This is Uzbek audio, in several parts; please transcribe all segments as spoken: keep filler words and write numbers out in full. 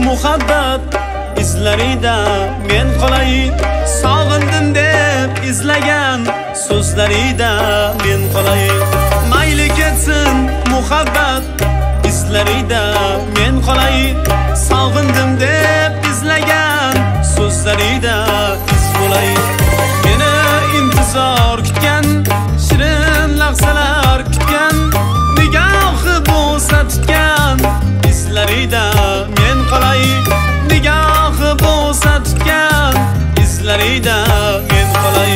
muhabbat izlarida men qolay, sog'indim deb izlagan so'zlarida men qolay. Mayli ketsin muhabbat izlarida men qolay, sog'indim deb izlagan so'zlarida iz bo'lay. Meni intizor kutgan, shirin lahzalar kutgan, nigohi bo'lsa tutgan izlarida men qolay. Nigohi bo'lsa tutgan izlarida men qolay.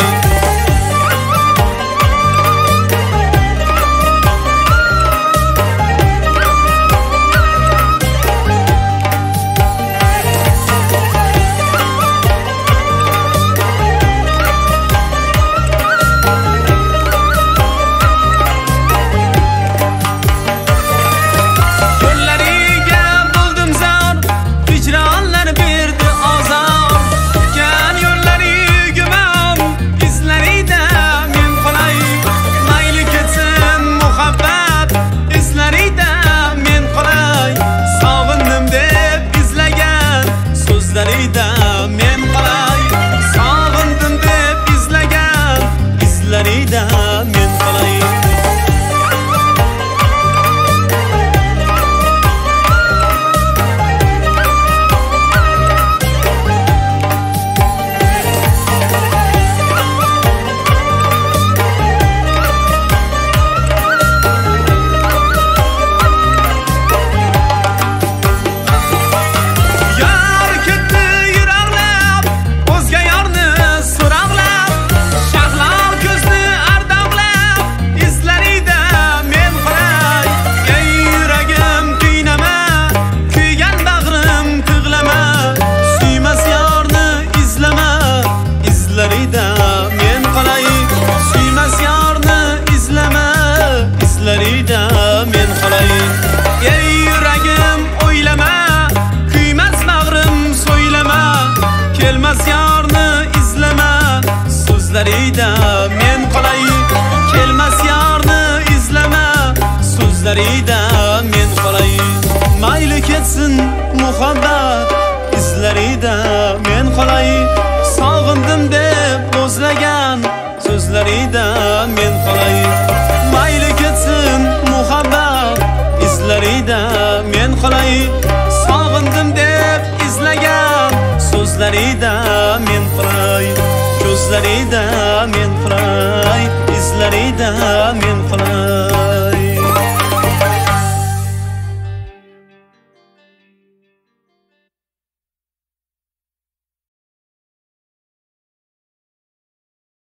So'zlarida men qolay, kelmas yorni izlama, so'zlarida men qolay. Mayli ketsin muhabbat izlarida men qolay, sog'indim deb o'zlagan so'zlarida men qolay. Mayli ketsin muhabbat izlarida men qolay, sog'indim deb izlagan so'zlarida men qolay. Ko'zlarida men qolay, izlarida men qolay.